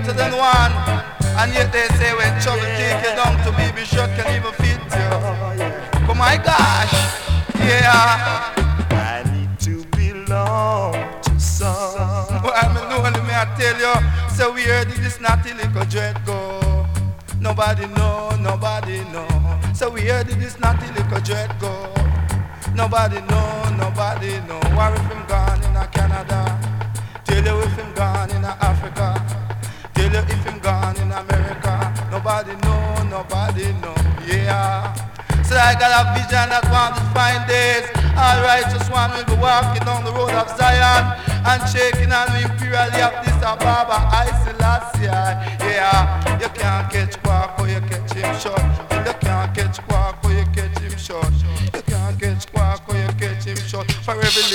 better than one. And yet they say when trouble take you down to baby shot can even fit you. Oh my gosh, yeah. I need to belong to some. Well, I'm lonely, may I tell you. So where did this naughty little dread go? Nobody know, nobody know. So where did this naughty little dread go? Nobody know, nobody know. Where if him gone in a Canada? Tell you if him gone in a Africa. Tell you if him gone in America. Nobody know, nobody know. Yeah. So I got a vision that one to find days. All righteous one will be walking down the road of Zion and shaking on the imperially of this Ababa, I Selassie. Yeah, you can't catch Quark or you catch him short. You can't catch Quark or you catch him short. You can't catch Quark or you catch him short. For every